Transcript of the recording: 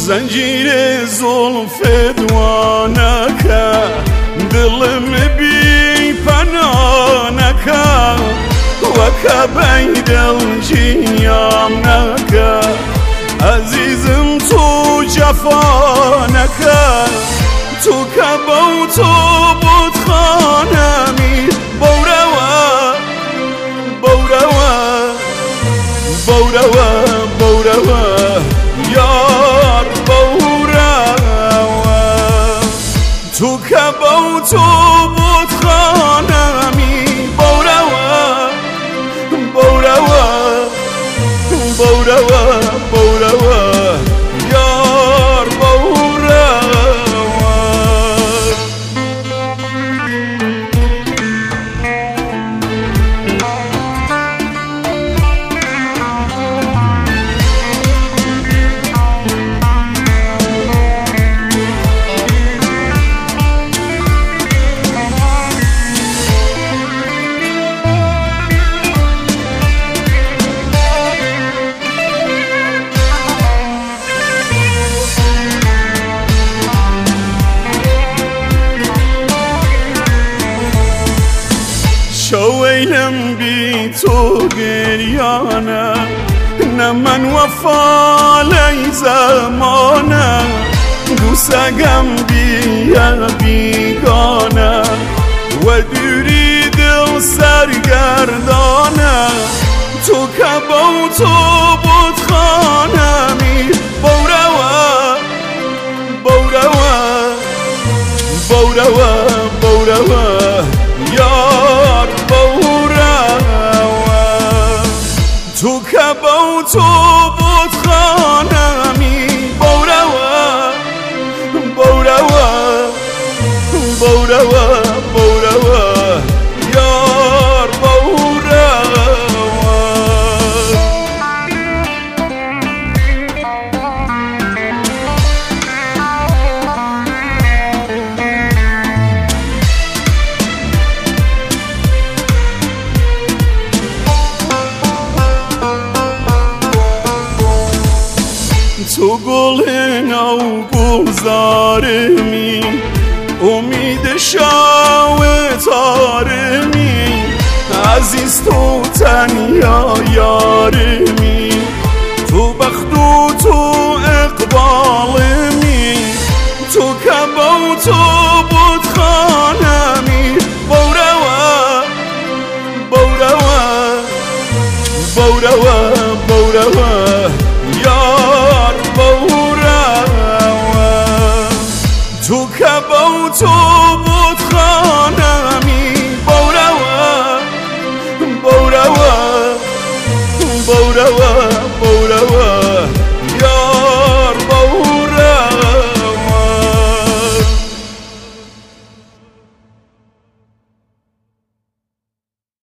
زنجیر زلف دوانکه دلم بی پنانکه وکه بیدل جیانکه عزیزم تو جفانکه تو که با تو بود خانمی بوروا بوروا بوروا بوروا یار بوروا تو که با تو بود خانمی بوروا بوروا بوروا بوروا یار بوروا شویلم بی تو گریانه نه من وفالی زمانه دوستگم بیا بیگانه و دوری دل سرگردانه تو که با تو بود خانمی بوروا بوروا بوروا بوروا یار بوروا تو که با تو بود خانمی بوروا بوروا بوروا بوروا یار بوروا تو گل نو گلزارمی امید شاو تارمی عزیز تو تنیا یارمی تو بخت و تو اقبالمی تو که با تو بود خانمی بوروا بوروا بوروا بوروا یار بوروا تو که با تو بود خانمی بوروا بوروا بوروا بوروا